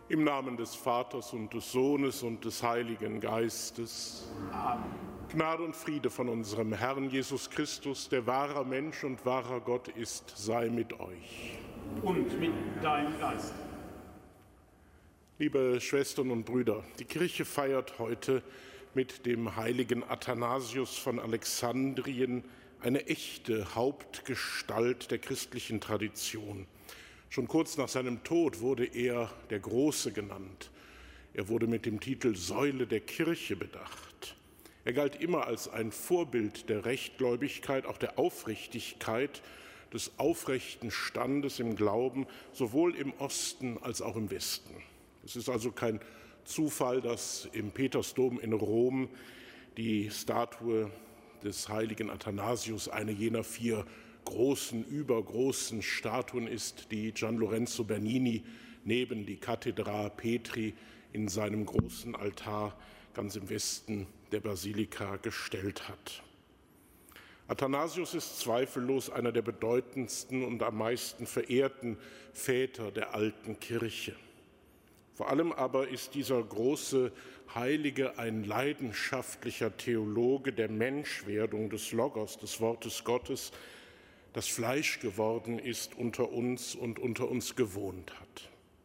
Im Namen des Vaters und des Sohnes und des Heiligen Geistes. Amen. Gnade und Friede von unserem Herrn Jesus Christus, der wahrer Mensch und wahrer Gott ist, sei mit euch. Und mit deinem Geist. Liebe Schwestern und Brüder, die Kirche feiert heute mit dem heiligen Athanasius von Alexandrien eine echte Hauptgestalt der christlichen Tradition. Schon kurz nach seinem Tod wurde er der Große genannt. Er wurde mit dem Titel Säule der Kirche bedacht. Er galt immer als ein Vorbild der Rechtgläubigkeit, auch der Aufrichtigkeit, des aufrechten Standes im Glauben, sowohl im Osten als auch im Westen. Es ist also kein Zufall, dass im Petersdom in Rom die Statue des heiligen Athanasius eine jener 4 übergroßen Statuen ist, die Gian Lorenzo Bernini neben die Cathedra Petri in seinem großen Altar ganz im Westen der Basilika gestellt hat. Athanasius ist zweifellos einer der bedeutendsten und am meisten verehrten Väter der alten Kirche. Vor allem aber ist dieser große Heilige ein leidenschaftlicher Theologe der Menschwerdung des Logos, des Wortes Gottes, das Fleisch geworden ist unter uns und unter uns gewohnt hat.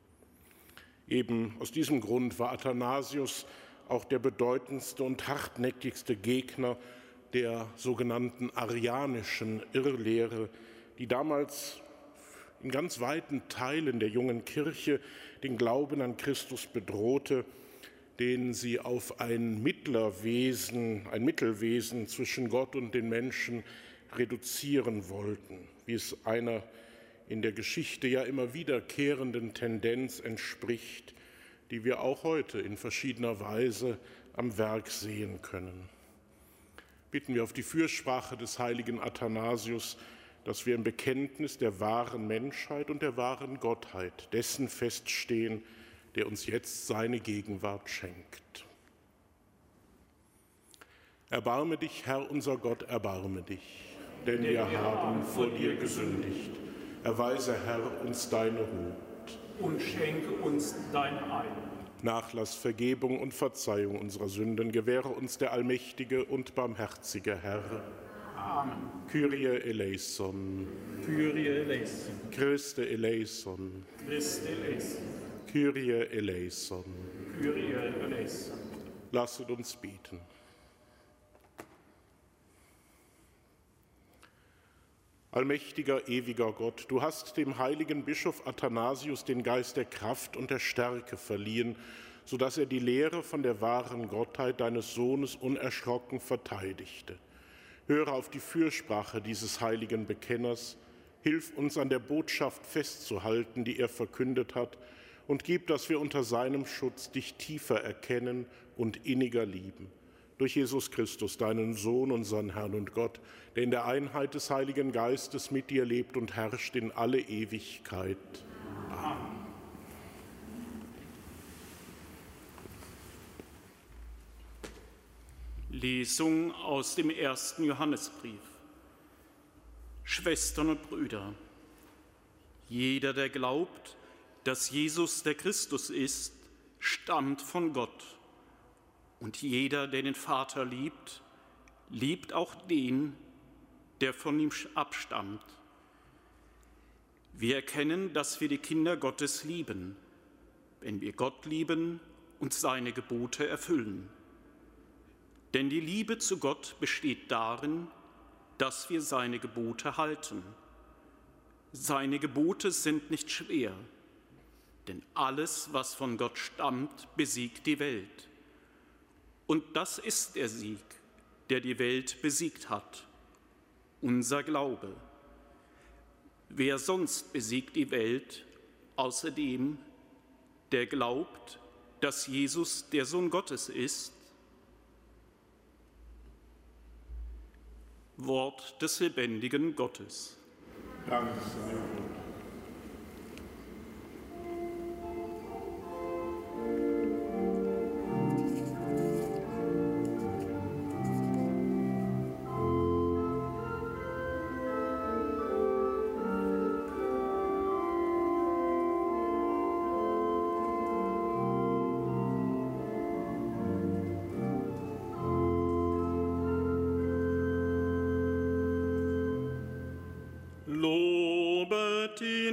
Eben aus diesem Grund war Athanasius auch der bedeutendste und hartnäckigste Gegner der sogenannten arianischen Irrlehre, die damals in ganz weiten Teilen der jungen Kirche den Glauben an Christus bedrohte, den sie auf ein Mittelwesen zwischen Gott und den Menschen reduzieren wollten, wie es einer in der Geschichte ja immer wiederkehrenden Tendenz entspricht, die wir auch heute in verschiedener Weise am Werk sehen können. Bitten wir auf die Fürsprache des heiligen Athanasius, dass wir im Bekenntnis der wahren Menschheit und der wahren Gottheit dessen feststehen, der uns jetzt seine Gegenwart schenkt. Erbarme dich, Herr unser Gott, erbarme dich, denn wir haben vor dir gesündigt. Erweise, Herr, uns deine Huld. Und schenke uns dein Heil. Nachlass, Vergebung und Verzeihung unserer Sünden gewähre uns der allmächtige und barmherzige Herr. Amen. Kyrie eleison. Kyrie eleison. Christe eleison. Christe eleison. Kyrie eleison. Kyrie eleison. Lasset uns beten. Allmächtiger, ewiger Gott, du hast dem heiligen Bischof Athanasius den Geist der Kraft und der Stärke verliehen, sodass er die Lehre von der wahren Gottheit deines Sohnes unerschrocken verteidigte. Höre auf die Fürsprache dieses heiligen Bekenners, hilf uns an der Botschaft festzuhalten, die er verkündet hat, und gib, dass wir unter seinem Schutz dich tiefer erkennen und inniger lieben. Durch Jesus Christus, deinen Sohn, unseren Herrn und Gott, der in der Einheit des Heiligen Geistes mit dir lebt und herrscht in alle Ewigkeit. Amen. Lesung aus dem 1. Johannesbrief. Schwestern und Brüder, jeder, der glaubt, dass Jesus der Christus ist, stammt von Gott. Und jeder, der den Vater liebt, liebt auch den, der von ihm abstammt. Wir erkennen, dass wir die Kinder Gottes lieben, wenn wir Gott lieben und seine Gebote erfüllen. Denn die Liebe zu Gott besteht darin, dass wir seine Gebote halten. Seine Gebote sind nicht schwer, denn alles, was von Gott stammt, besiegt die Welt. Und das ist der Sieg, der die Welt besiegt hat, unser Glaube. Wer sonst besiegt die Welt, außer dem, der glaubt, dass Jesus der Sohn Gottes ist? Wort des lebendigen Gottes. Dank sei Gott.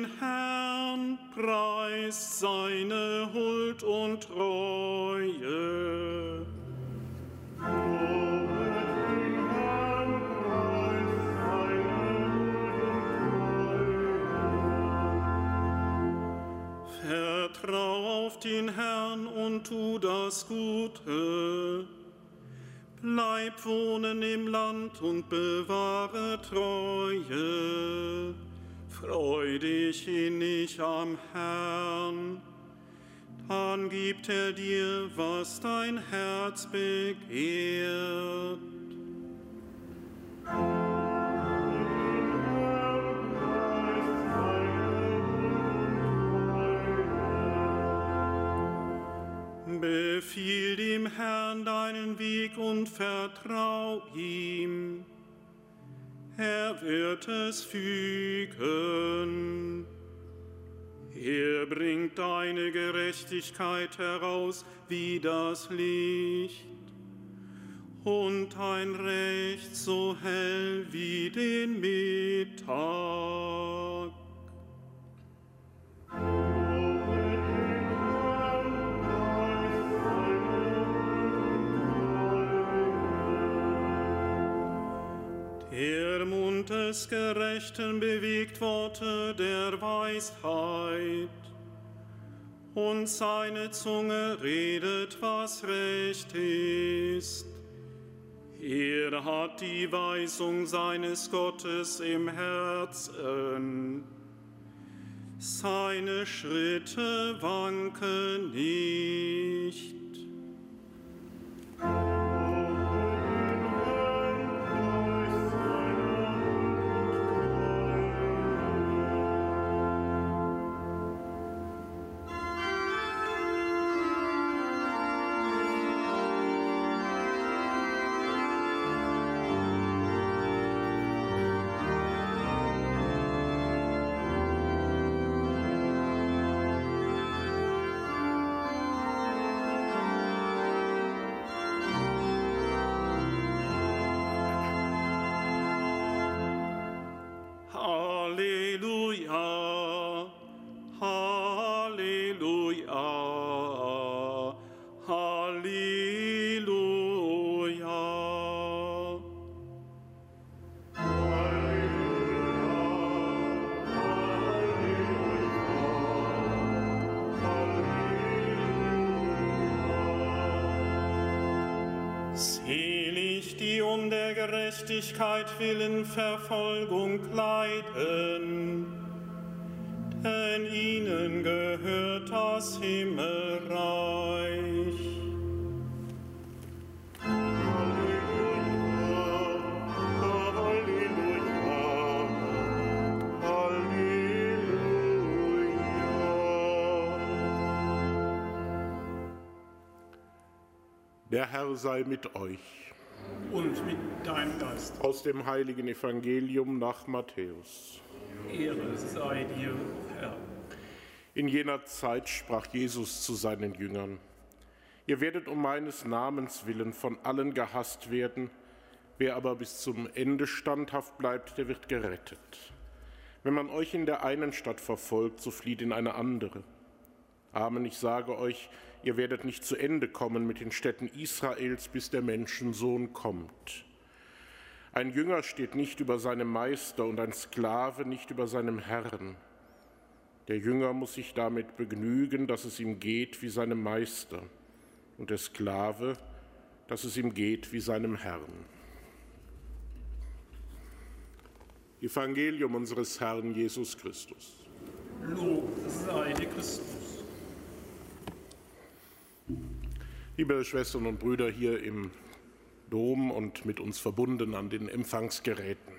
den Herrn, preist seine Huld und Treue. Vertrau auf den Herrn und tu das Gute. Bleib wohnen im Land und bewahre Treue. Freu dich innig am Herrn, dann gibt er dir, was dein Herz begehrt. Befiehl dem Herrn deinen Weg und vertrau ihm. Er wird es fügen. Er bringt deine Gerechtigkeit heraus wie das Licht und dein Recht so hell wie den Mittag. Der Mund des Gerechten bewegt Worte der Weisheit, und seine Zunge redet, was recht ist. Er hat die Weisung seines Gottes im Herzen. Seine Schritte wanken nicht. Halleluja, Halleluja, Halleluja. Selig, die um der Gerechtigkeit willen Verfolgung leiden, denn ihnen gehört das Himmelreich. Der Herr sei mit euch. Und mit deinem Geist. Aus dem heiligen Evangelium nach Matthäus. Ehre sei dir, Herr. In jener Zeit sprach Jesus zu seinen Jüngern: Ihr werdet um meines Namens willen von allen gehasst werden. Wer aber bis zum Ende standhaft bleibt, der wird gerettet. Wenn man euch in der einen Stadt verfolgt, so flieht in eine andere. Amen, ich sage euch, ihr werdet nicht zu Ende kommen mit den Städten Israels, bis der Menschensohn kommt. Ein Jünger steht nicht über seinem Meister und ein Sklave nicht über seinem Herrn. Der Jünger muss sich damit begnügen, dass es ihm geht wie seinem Meister, und der Sklave, dass es ihm geht wie seinem Herrn. Evangelium unseres Herrn Jesus Christus. Lob sei dir Christus. Liebe Schwestern und Brüder hier im Dom und mit uns verbunden an den Empfangsgeräten.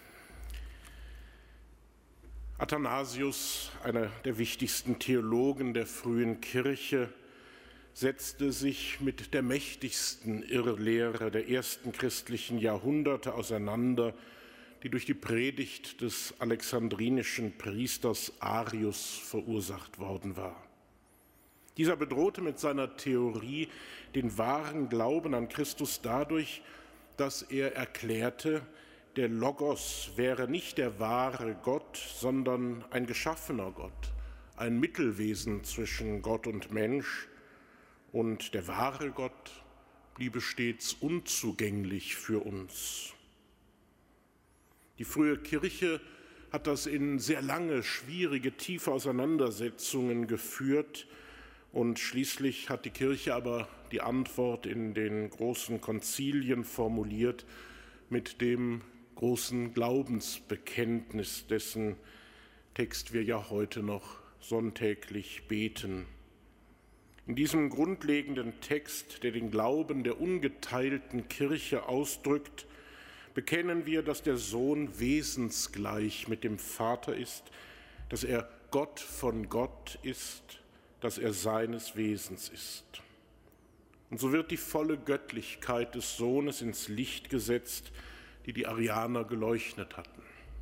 Athanasius, einer der wichtigsten Theologen der frühen Kirche, setzte sich mit der mächtigsten Irrlehre der ersten christlichen Jahrhunderte auseinander, die durch die Predigt des alexandrinischen Priesters Arius verursacht worden war. Dieser bedrohte mit seiner Theorie den wahren Glauben an Christus dadurch, dass er erklärte, der Logos wäre nicht der wahre Gott, sondern ein geschaffener Gott, ein Mittelwesen zwischen Gott und Mensch. Und der wahre Gott bliebe stets unzugänglich für uns. Die frühe Kirche hat das in sehr lange, schwierige, tiefe Auseinandersetzungen geführt. Und schließlich hat die Kirche aber die Antwort in den großen Konzilien formuliert mit dem großen Glaubensbekenntnis, dessen Text wir ja heute noch sonntäglich beten. In diesem grundlegenden Text, der den Glauben der ungeteilten Kirche ausdrückt, bekennen wir, dass der Sohn wesensgleich mit dem Vater ist, dass er Gott von Gott ist, dass er seines Wesens ist. Und so wird die volle Göttlichkeit des Sohnes ins Licht gesetzt, die die Arianer geleugnet hatten.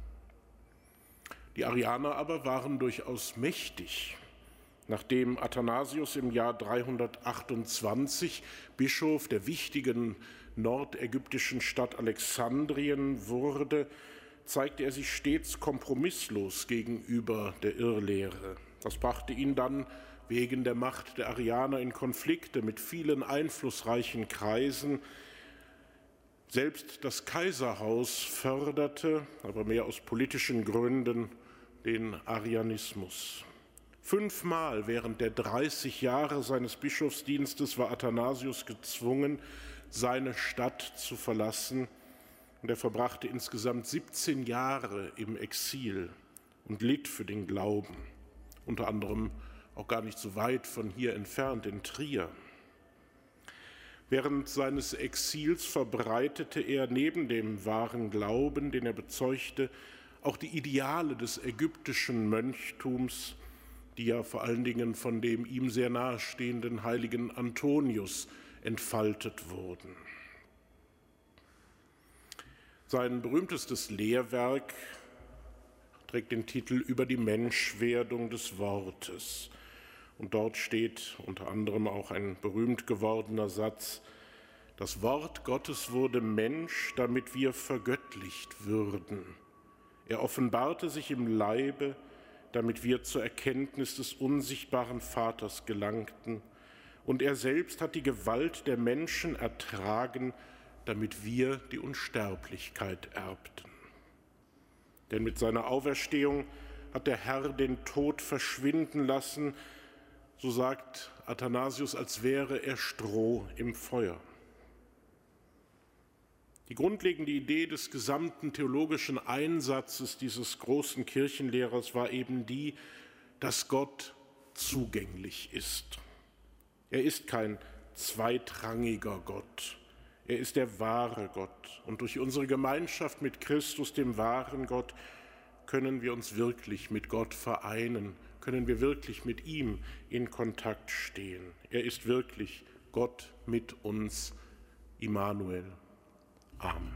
Die Arianer aber waren durchaus mächtig. Nachdem Athanasius im Jahr 328 Bischof der wichtigen nordägyptischen Stadt Alexandrien wurde, zeigte er sich stets kompromisslos gegenüber der Irrlehre. Das brachte ihn dann wegen der Macht der Arianer in Konflikte mit vielen einflussreichen Kreisen. Selbst das Kaiserhaus förderte, aber mehr aus politischen Gründen, den Arianismus. 5-mal während der 30 Jahre seines Bischofsdienstes war Athanasius gezwungen, seine Stadt zu verlassen. Und er verbrachte insgesamt 17 Jahre im Exil und litt für den Glauben, unter anderem auch gar nicht so weit von hier entfernt in Trier. Während seines Exils verbreitete er neben dem wahren Glauben, den er bezeugte, auch die Ideale des ägyptischen Mönchtums, die ja vor allen Dingen von dem ihm sehr nahestehenden heiligen Antonius entfaltet wurden. Sein berühmtestes Lehrwerk trägt den Titel »Über die Menschwerdung des Wortes«. Und dort steht unter anderem auch ein berühmt gewordener Satz: Das Wort Gottes wurde Mensch, damit wir vergöttlicht würden. Er offenbarte sich im Leibe, damit wir zur Erkenntnis des unsichtbaren Vaters gelangten. Und er selbst hat die Gewalt der Menschen ertragen, damit wir die Unsterblichkeit erbten. Denn mit seiner Auferstehung hat der Herr den Tod verschwinden lassen, so sagt Athanasius, als wäre er Stroh im Feuer. Die grundlegende Idee des gesamten theologischen Einsatzes dieses großen Kirchenlehrers war eben die, dass Gott zugänglich ist. Er ist kein zweitrangiger Gott. Er ist der wahre Gott. Und durch unsere Gemeinschaft mit Christus, dem wahren Gott, können wir uns wirklich mit Gott vereinen, können wir wirklich mit ihm in Kontakt stehen. Er ist wirklich Gott mit uns, Immanuel. Amen.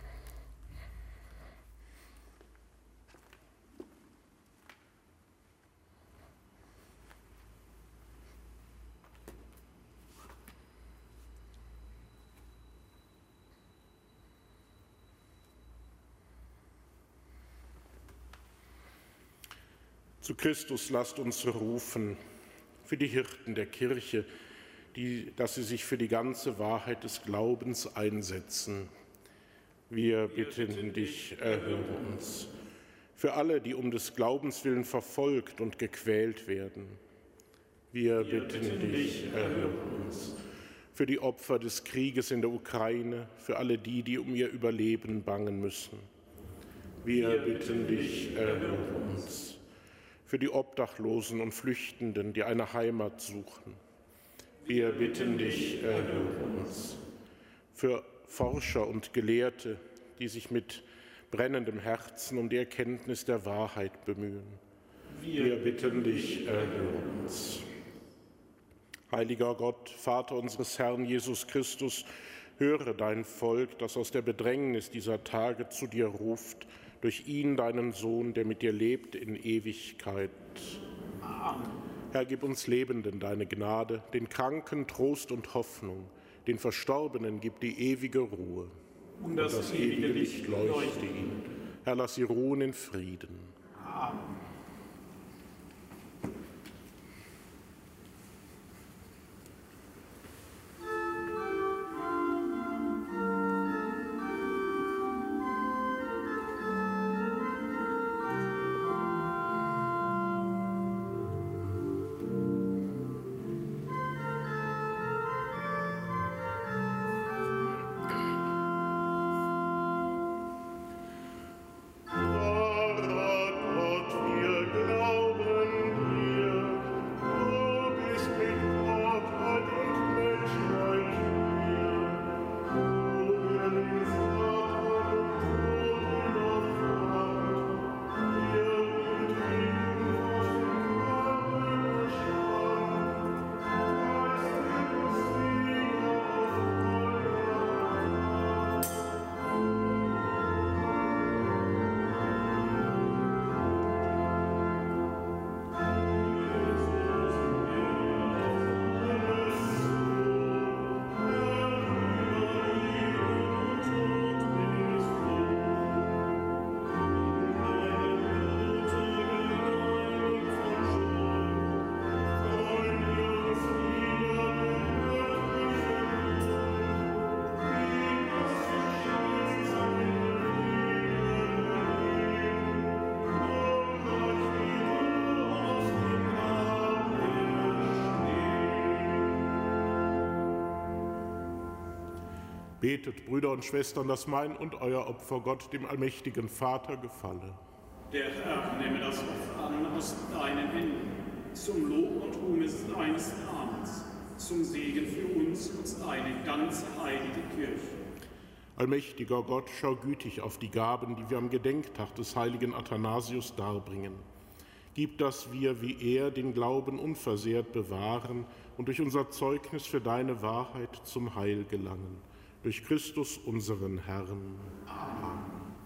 Zu Christus lasst uns rufen, für die Hirten der Kirche, dass sie sich für die ganze Wahrheit des Glaubens einsetzen. Wir bitten dich, erhöre uns. Für alle, die um des Glaubens willen verfolgt und gequält werden. Wir bitten dich, erhöre uns. Für die Opfer des Krieges in der Ukraine, für alle die, die um ihr Überleben bangen müssen. Wir bitten dich, erhöre uns. Für die Obdachlosen und Flüchtenden, die eine Heimat suchen. Wir bitten dich, erhöre uns. Für Forscher und Gelehrte, die sich mit brennendem Herzen um die Erkenntnis der Wahrheit bemühen. Wir bitten dich, erhöre uns. Heiliger Gott, Vater unseres Herrn Jesus Christus, höre dein Volk, das aus der Bedrängnis dieser Tage zu dir ruft, durch ihn, deinen Sohn, der mit dir lebt in Ewigkeit. Amen. Herr, gib uns Lebenden deine Gnade, den Kranken Trost und Hoffnung, den Verstorbenen gib die ewige Ruhe. und das ewige Licht leuchte ihnen. Herr, lass sie ruhen in Frieden. Amen. Betet, Brüder und Schwestern, dass mein und euer Opfer Gott, dem allmächtigen Vater, gefalle. Der Herr nehme das Opfer an aus deinen Händen, zum Lob und Ruhm deines Namens, zum Segen für uns und seine ganze heilige Kirche. Allmächtiger Gott, schau gütig auf die Gaben, die wir am Gedenktag des heiligen Athanasius darbringen. Gib, dass wir, wie er, den Glauben unversehrt bewahren und durch unser Zeugnis für deine Wahrheit zum Heil gelangen. Durch Christus, unseren Herrn. Amen.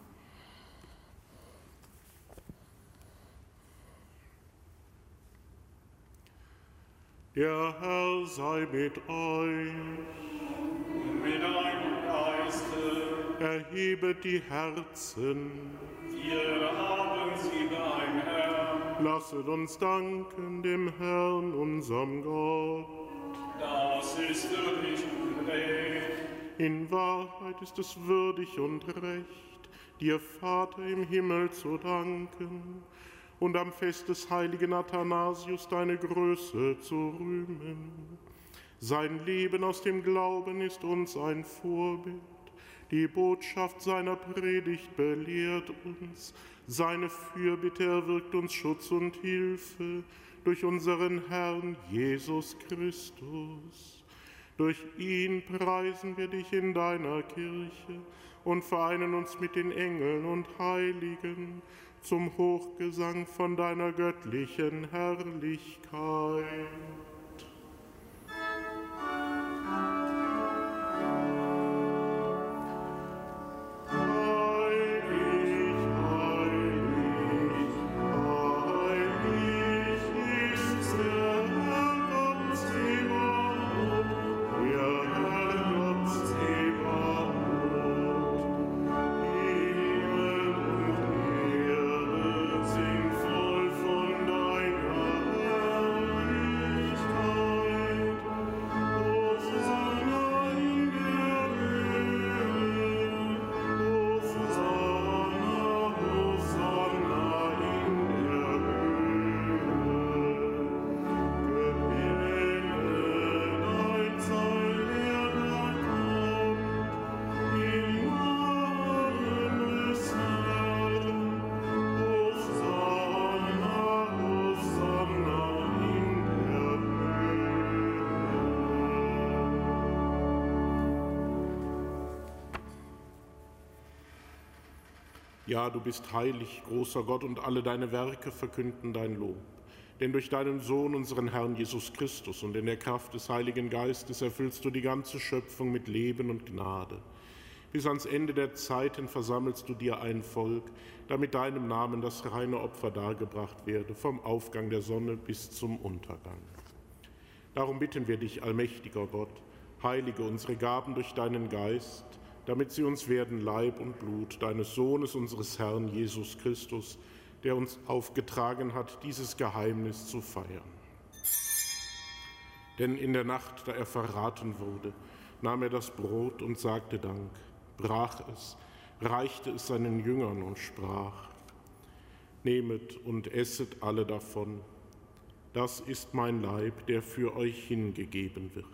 Der Herr sei mit euch. Und mit deinem Geiste. Erhebet die Herzen. Wir haben sie beim Herrn. Lasset uns danken dem Herrn, unserem Gott. Das ist würdig und recht. In Wahrheit ist es würdig und recht, dir, Vater im Himmel, zu danken und am Fest des heiligen Athanasius deine Größe zu rühmen. Sein Leben aus dem Glauben ist uns ein Vorbild. Die Botschaft seiner Predigt belehrt uns. Seine Fürbitte erwirkt uns Schutz und Hilfe durch unseren Herrn Jesus Christus. Durch ihn preisen wir dich in deiner Kirche und vereinen uns mit den Engeln und Heiligen zum Hochgesang von deiner göttlichen Herrlichkeit. Ja, du bist heilig, großer Gott, und alle deine Werke verkünden dein Lob. Denn durch deinen Sohn, unseren Herrn Jesus Christus, und in der Kraft des Heiligen Geistes erfüllst du die ganze Schöpfung mit Leben und Gnade. Bis ans Ende der Zeiten versammelst du dir ein Volk, damit deinem Namen das reine Opfer dargebracht werde, vom Aufgang der Sonne bis zum Untergang. Darum bitten wir dich, allmächtiger Gott, heilige unsere Gaben durch deinen Geist, damit sie uns werden Leib und Blut deines Sohnes, unseres Herrn Jesus Christus, der uns aufgetragen hat, dieses Geheimnis zu feiern. Denn in der Nacht, da er verraten wurde, nahm er das Brot und sagte Dank, brach es, reichte es seinen Jüngern und sprach: Nehmet und esset alle davon. Das ist mein Leib, der für euch hingegeben wird.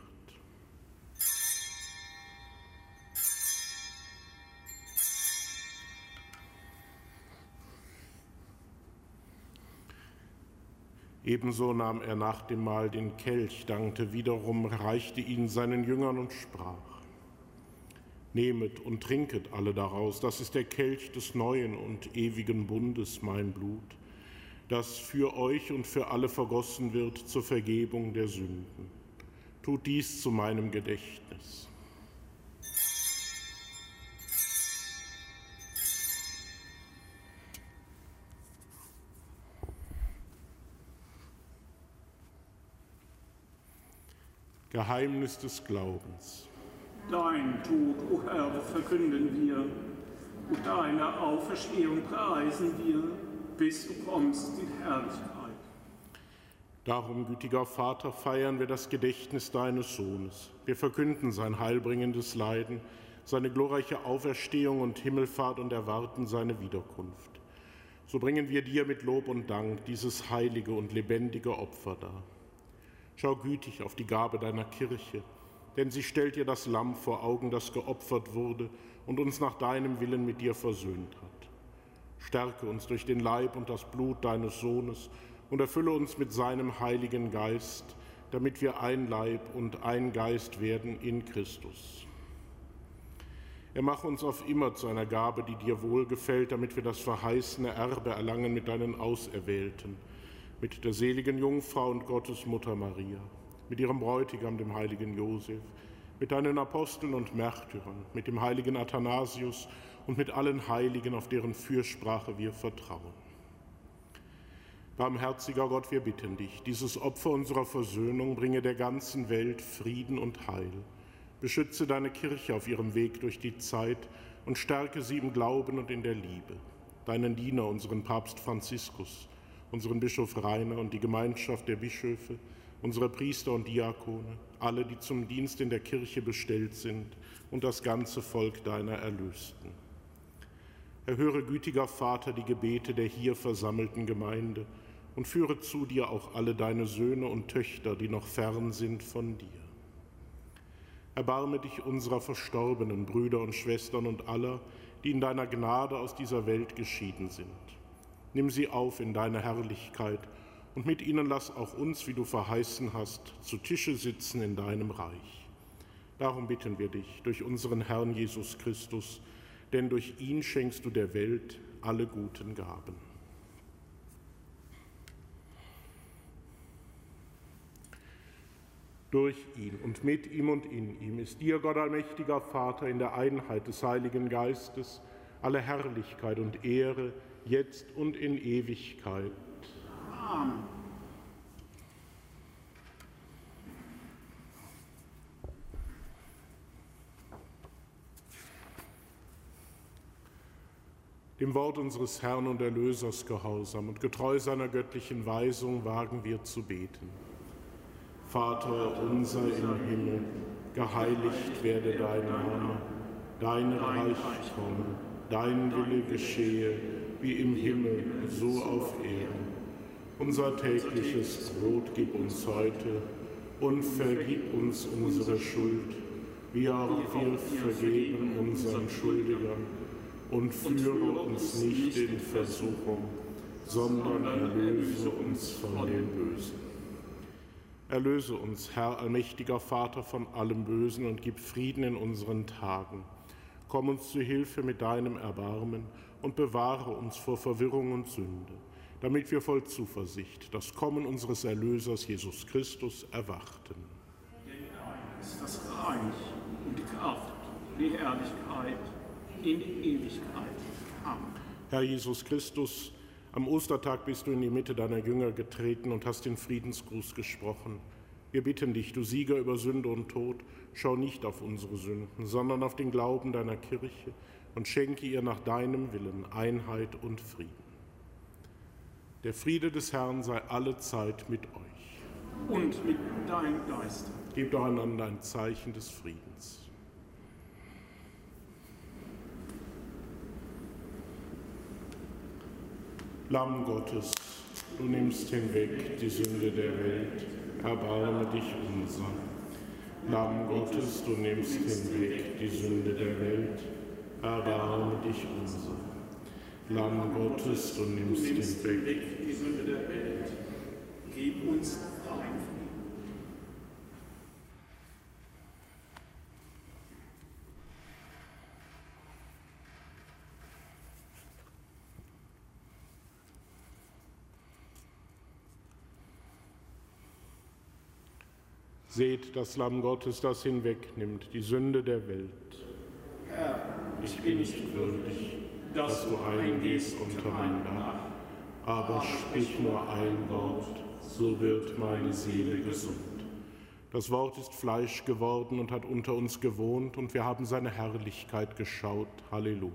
Ebenso nahm er nach dem Mahl den Kelch, dankte wiederum, reichte ihn seinen Jüngern und sprach: Nehmet und trinket alle daraus, das ist der Kelch des neuen und ewigen Bundes, mein Blut, das für euch und für alle vergossen wird zur Vergebung der Sünden. Tut dies zu meinem Gedächtnis. Geheimnis des Glaubens. Dein Tod, o Herr, verkünden wir, und deine Auferstehung preisen wir, bis du kommst in Herrlichkeit. Darum, gütiger Vater, feiern wir das Gedächtnis deines Sohnes. Wir verkünden sein heilbringendes Leiden, seine glorreiche Auferstehung und Himmelfahrt und erwarten seine Wiederkunft. So bringen wir dir mit Lob und Dank dieses heilige und lebendige Opfer dar. Schau gütig auf die Gabe deiner Kirche, denn sie stellt dir das Lamm vor Augen, das geopfert wurde und uns nach deinem Willen mit dir versöhnt hat. Stärke uns durch den Leib und das Blut deines Sohnes und erfülle uns mit seinem Heiligen Geist, damit wir ein Leib und ein Geist werden in Christus. Er mache uns auf immer zu einer Gabe, die dir wohlgefällt, damit wir das verheißene Erbe erlangen mit deinen Auserwählten, mit der seligen Jungfrau und Gottesmutter Maria, mit ihrem Bräutigam, dem heiligen Josef, mit deinen Aposteln und Märtyrern, mit dem heiligen Athanasius und mit allen Heiligen, auf deren Fürsprache wir vertrauen. Barmherziger Gott, wir bitten dich, dieses Opfer unserer Versöhnung bringe der ganzen Welt Frieden und Heil. Beschütze deine Kirche auf ihrem Weg durch die Zeit und stärke sie im Glauben und in der Liebe. Deinen Diener, unseren Papst Franziskus, unseren Bischof Rainer und die Gemeinschaft der Bischöfe, unsere Priester und Diakone, alle, die zum Dienst in der Kirche bestellt sind, und das ganze Volk deiner Erlösten. Erhöre, gütiger Vater, die Gebete der hier versammelten Gemeinde und führe zu dir auch alle deine Söhne und Töchter, die noch fern sind von dir. Erbarme dich unserer verstorbenen Brüder und Schwestern und aller, die in deiner Gnade aus dieser Welt geschieden sind. Nimm sie auf in deine Herrlichkeit und mit ihnen lass auch uns, wie du verheißen hast, zu Tische sitzen in deinem Reich. Darum bitten wir dich durch unseren Herrn Jesus Christus, denn durch ihn schenkst du der Welt alle guten Gaben. Durch ihn und mit ihm und in ihm ist dir, Gott allmächtiger Vater, in der Einheit des Heiligen Geistes alle Herrlichkeit und Ehre, jetzt und in Ewigkeit. Amen. Dem Wort unseres Herrn und Erlösers gehorsam und getreu seiner göttlichen Weisung wagen wir zu beten. Vater unser im Himmel, geheiligt werde dein Name, dein Reich komme, dein Wille geschehe, wie im Himmel, so auf Erden. Unser tägliches Brot gib uns heute und vergib uns unsere Schuld, wie auch wir vergeben unseren Schuldigern. Und führe uns nicht in Versuchung, sondern erlöse uns von dem Bösen. Erlöse uns, Herr, allmächtiger Vater, von allem Bösen und gib Frieden in unseren Tagen. Komm uns zu Hilfe mit deinem Erbarmen und bewahre uns vor Verwirrung und Sünde, damit wir voll Zuversicht das Kommen unseres Erlösers Jesus Christus erwarten. Denn dein ist das Reich und die Kraft und die Herrlichkeit in Ewigkeit. Amen. Herr Jesus Christus, am Ostertag bist du in die Mitte deiner Jünger getreten und hast den Friedensgruß gesprochen. Wir bitten dich, du Sieger über Sünde und Tod, schau nicht auf unsere Sünden, sondern auf den Glauben deiner Kirche und schenke ihr nach deinem Willen Einheit und Frieden. Der Friede des Herrn sei alle Zeit mit euch. Und mit deinem Geist. Gebt doch einander ein Zeichen des Friedens. Lamm Gottes, du nimmst hinweg die Sünde der Welt, erbarme dich unser. Lamm Gottes, du nimmst hinweg die Sünde der Welt, erbarme dich unser. Lamm Gottes, du nimmst hinweg die Sünde der Welt, gib uns dein Frieden. Seht das Lamm Gottes, das hinwegnimmt die Sünde der Welt. Herr, ich bin nicht würdig, dass du eingehst unter mein Dach, Aber sprich nur ein Wort, so wird meine Seele gesund. Das Wort ist Fleisch geworden und hat unter uns gewohnt, und wir haben seine Herrlichkeit geschaut. Halleluja.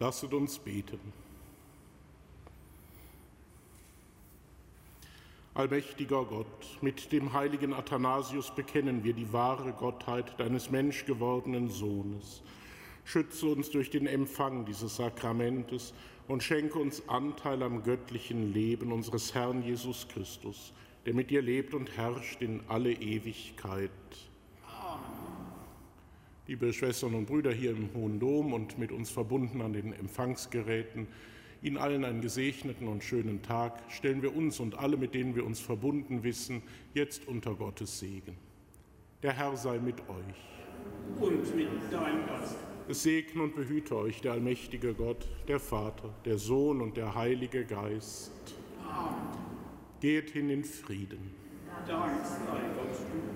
Lasset uns beten. Allmächtiger Gott, mit dem heiligen Athanasius bekennen wir die wahre Gottheit deines menschgewordenen Sohnes. Schütze uns durch den Empfang dieses Sakramentes und schenke uns Anteil am göttlichen Leben unseres Herrn Jesus Christus, der mit dir lebt und herrscht in alle Ewigkeit. Liebe Schwestern und Brüder hier im Hohen Dom und mit uns verbunden an den Empfangsgeräten, Ihnen allen einen gesegneten und schönen Tag stellen wir uns und alle, mit denen wir uns verbunden wissen, jetzt unter Gottes Segen. Der Herr sei mit euch. Und mit deinem Geist. Es segne und behüte euch der allmächtige Gott, der Vater, der Sohn und der Heilige Geist. Amen. Geht hin in Frieden. Dank sei Gott.